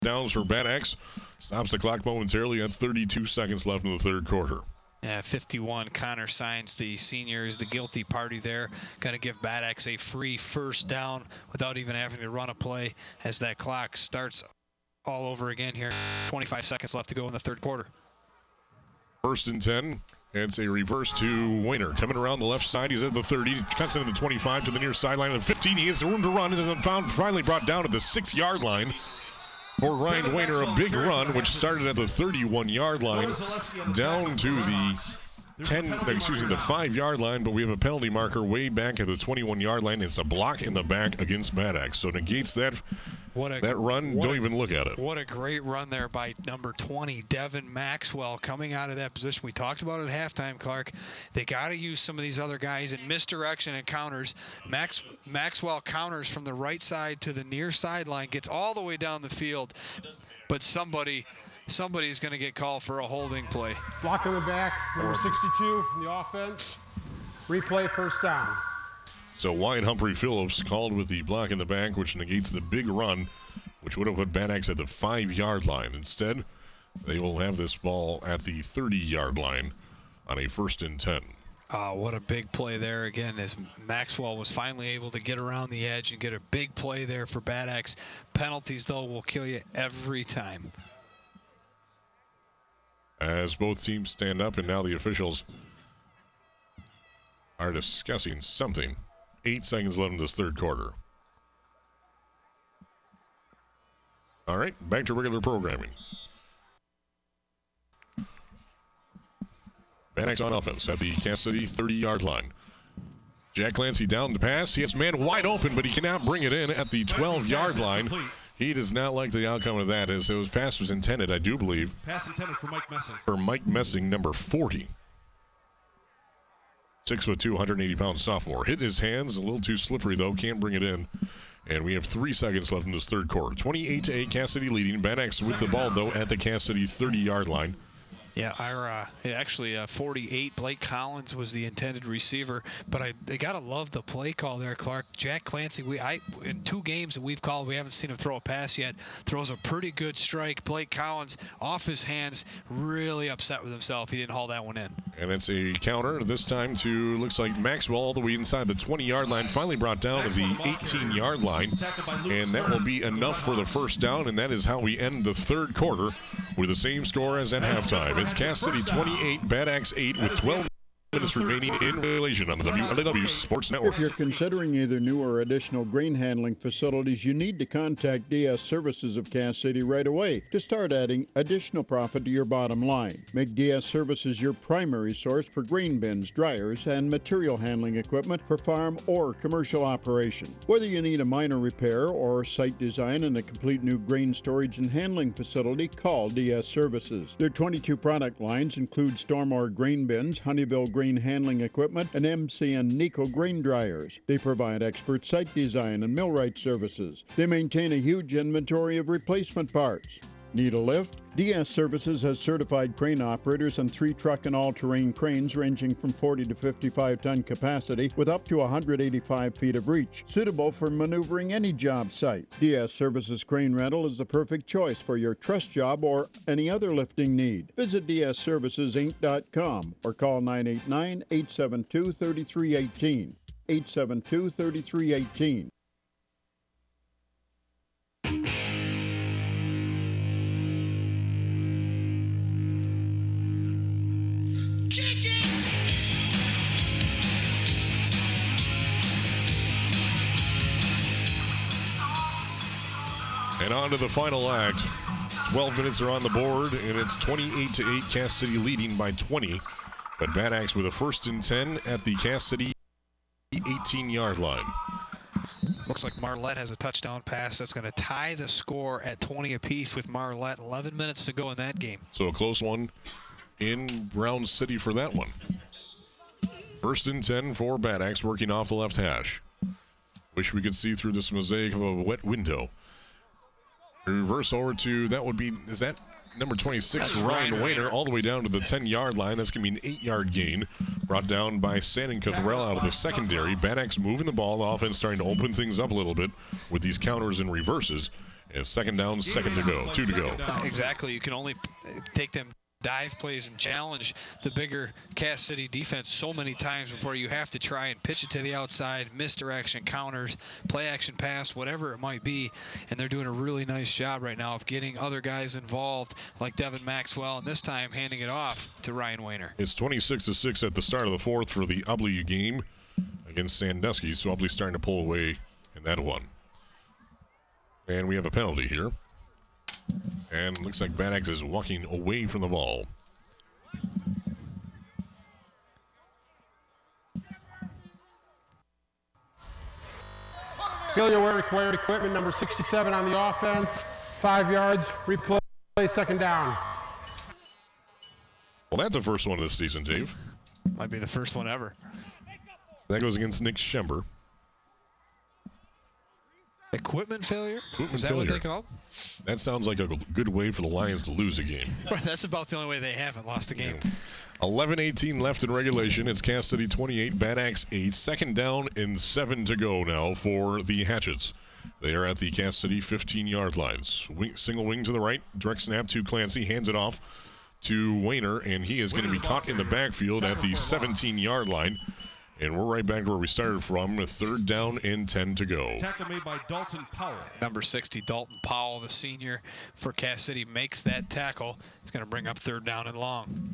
downs for Bad Axe. Stops the clock momentarily at 32 seconds left in the third quarter. Yeah, 51. Connor Signs, the senior, is the guilty party there. Going to give Bad Axe a free first down without even having to run a play as that clock starts all over again here. 25 seconds left to go in the third quarter. 1st and 10. It's a reverse to Wayner. Coming around the left side. He's at the 30. Cuts into the 25 to the near sideline. At 15, he has room to run. And finally brought down to the 6-yard line. For Ryan Wayner, a big run, which started at the 31-yard line, down to the 5-yard line, but we have a penalty marker way back at the 21-yard line. It's a block in the back against Bad Axe, so negates that run. Don't even look at it. What a great run there by number 20, Devin Maxwell, coming out of that position. We talked about it at halftime, Clark. They got to use some of these other guys in misdirection and counters. Maxwell counters from the right side to the near sideline, gets all the way down the field, but somebody's going to get called for a holding play. Block in the back, number 62 in the offense. Replay, first down. So Wyatt Humphrey Phillips called with the block in the back, which negates the big run, which would have put Bad Axe at the 5-yard line. Instead, they will have this ball at the 30-yard line on a 1st and 10. What a big play there again, as Maxwell was finally able to get around the edge and get a big play there for Bad Axe. Penalties, though, will kill you every time. As both teams stand up, and now the officials are discussing something. 8 seconds left in this third quarter. All right, back to regular programming. Bad Axe on offense at the Kansas City 30-yard line. Jack Clancy down the pass. He has man wide open, but he cannot bring it in at the 12-yard line. He does not like the outcome of that, as his pass was intended, I do believe. Pass intended for Mike Messing. For Mike Messing, number 40. 6'2", 180-pound sophomore. Hit his hands, a little too slippery, though. Can't bring it in. And we have 3 seconds left in this third quarter. 28-8, Kansas City leading. Bad Axe with the ball, though, at the Kansas City 30-yard line. Yeah, actually 48, Blake Collins was the intended receiver, but they got to love the play call there, Clark. Jack Clancy, in 2 games that we've called, we haven't seen him throw a pass yet, throws a pretty good strike. Blake Collins, off his hands, really upset with himself. He didn't haul that one in. And it's a counter, this time to, looks like Maxwell, all the way inside the 20-yard line, finally brought down to the 18-yard line, and that will be enough for the first down, and that is how we end the third quarter with the same score as at halftime. It's Kansas City 28, Bad Axe 8 with 12 minutes remaining in relation on the WLW Sports Network. If you're considering either new or additional grain handling facilities, you need to contact DS Services of Cass City right away to start adding additional profit to your bottom line. Make DS Services your primary source for grain bins, dryers, and material handling equipment for farm or commercial operation. Whether you need a minor repair or site design and a complete new grain storage and handling facility, call DS Services. Their 22 product lines include Stormore grain bins, Honeywell grain handling equipment, and MCN Nico grain dryers. They provide expert site design and millwright services. They maintain a huge inventory of replacement parts. Need a lift? DS Services has certified crane operators on 3 truck and all-terrain cranes ranging from 40 to 55-ton capacity with up to 185 feet of reach, suitable for maneuvering any job site. DS Services Crane Rental is the perfect choice for your truss job or any other lifting need. Visit dsservicesinc.com or call 989-872-3318. 872-3318. And on to the final act. 12 minutes are on the board, and it's 28-8, Cass City leading by 20. But Bad Axe with a 1st and 10 at the Cass City 18-yard line. Looks like Marlette has a touchdown pass that's going to tie the score at 20 apiece with Marlette. 11 minutes to go in that game. So a close one in Brown City for that one. 1st and 10 for Bad Axe, working off the left hash. Wish we could see through this mosaic of a wet window. Reverse over to, that would be, is that number 26, That's Ryan Ryan Wayner, all the way down to the 10-yard line. That's going to be an 8-yard gain. Brought down by Sandon Cothrell out of the secondary. Bad Axe moving the ball. The offense starting to open things up a little bit with these counters and reverses. It's second down, second to go, 2 to go. Exactly. You can only take them dive plays and challenge the bigger Cass City defense so many times before you have to try and pitch it to the outside, misdirection, counters, play action pass, whatever it might be. And they're doing a really nice job right now of getting other guys involved like Devin Maxwell, and this time handing it off to Ryan Wayner. It's 26-6 at the start of the fourth for the Ubly game against Sandusky. So Ubly's starting to pull away in that one. And we have a penalty here. And looks like Bad Axe is walking away from the ball. Failure where required equipment, number 67 on the offense. 5 yards, replay, second down. Well, that's the first one of this season, Dave. Might be the first one ever. So that goes against Nick Schember. Equipment failure? Is that failure. what they call it? That sounds like a good way for the Lions to lose a game. That's about the only way they haven't lost a game. 11:18 left in regulation. It's Cass City 28, Bad Axe 8. Second down and 7 to go now for the Hatchets. They are at the Cass City 15-yard lines. Single wing to the right, direct snap to Clancy, hands it off to Wayner, and he is going to be caught in the backfield at the 17-yard line. And we're right back to where we started from, with third down and 10 to go. Tackle made by Dalton Powell. Number 60, Dalton Powell, the senior for Cass City, makes that tackle. It's going to bring up third down and long.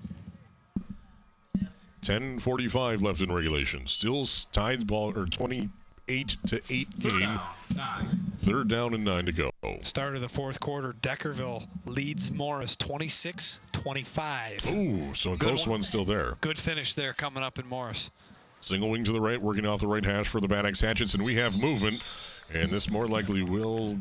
10:45 left in regulation. Still tied ball, or 28-8 game. Third down and 9 to go. Start of the fourth quarter, Deckerville leads Morris 26-25. Ooh, so a close one still there. Good finish there coming up in Morris. Single wing to the right, working off the right hash for the Bad Axe Hatchets, and we have movement. And this more likely will...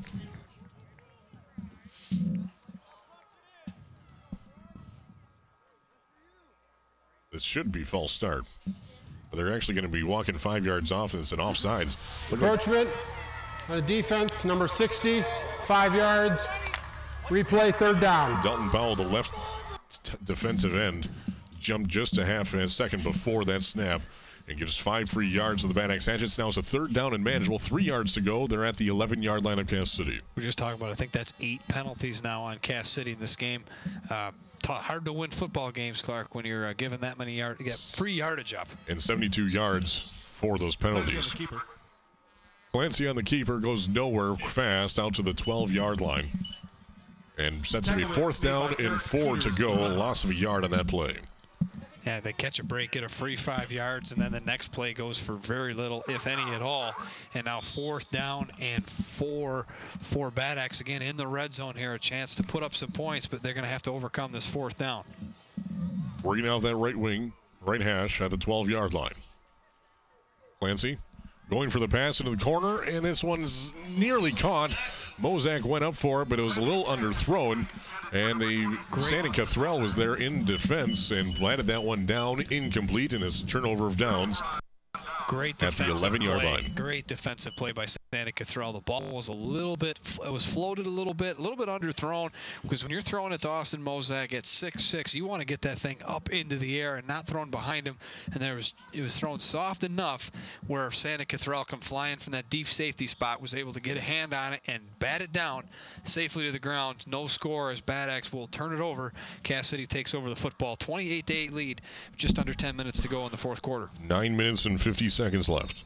This should be false start. But they're actually going to be walking 5 yards off, and it's an offsides. Encroachment on the defense, number 60, 5 yards, replay, third down. Dalton Powell, the left defensive end, jumped just a half a second before that snap and gives 5 free yards to the Bad Axe Hatchets. Now it's a third down and manageable. 3 yards to go. They're at the 11-yard line of Cass City. We're just talking about, I think that's 8 penalties now on Cass City in this game. Hard to win football games, Clark, when you're given that many yards. You get free yardage up. And 72 yards for those penalties. Clancy on the keeper goes nowhere fast out to the 12-yard line. And sets up a fourth down and 4 to go. A loss of a yard on that play. Yeah, they catch a break, get a free 5 yards, and then the next play goes for very little, if any at all. And now fourth down and 4 for Bad Axe again in the red zone here. A chance to put up some points, but they're going to have to overcome this fourth down. Working out that right wing, right hash at the 12-yard line. Clancy going for the pass into the corner, and this one's nearly caught. Mozak went up for it, but it was a little underthrown, and Sandy Cathrell was there in defense and planted that one down, incomplete, and it's a turnover of downs. Great at the 11-yard line. Great defensive play by Santa Cathrell. The ball was a little bit, it was floated a little bit underthrown, because when you're throwing it to Austin Mozak at 6'6", you want to get that thing up into the air and not thrown behind him. And it was thrown soft enough where Santa Cathrell come flying from that deep safety spot, was able to get a hand on it and bat it down safely to the ground. No score as Bad Axe will turn it over. Cass City takes over the football. 28-8 lead, just under 10 minutes to go in the fourth quarter. 9 minutes and 50 seconds left.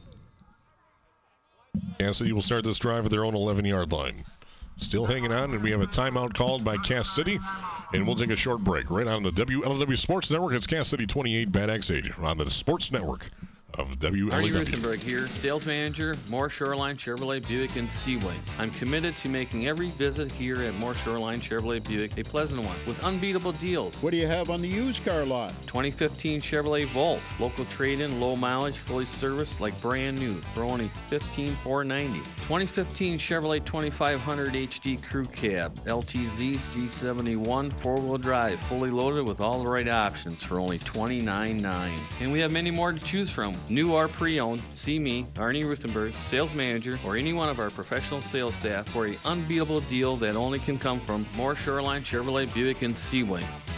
Cass City will start this drive at their own 11-yard line. Still hanging on, and we have a timeout called by Cass City, and we'll take a short break. Right on the WLW Sports Network, it's Cass City 28, Bad Axe 8 on the Sports Network of WLW. Arnie Ruthenberg here, sales manager, Moore Shoreline Chevrolet Buick in Seaway. I'm committed to making every visit here at Moore Shoreline Chevrolet Buick a pleasant one with unbeatable deals. What do you have on the used car lot? 2015 Chevrolet Volt, local trade-in, low mileage, fully serviced like brand new for only $15,490. 2015 Chevrolet 2500 HD Crew Cab, LTZ C71 four-wheel drive, fully loaded with all the right options for only $29,900. And we have many more to choose from. New or pre-owned, see me, Arnie Ruthenberg, sales manager, or any one of our professional sales staff for an unbeatable deal that only can come from Moore Shoreline Chevrolet Buick in Seaway.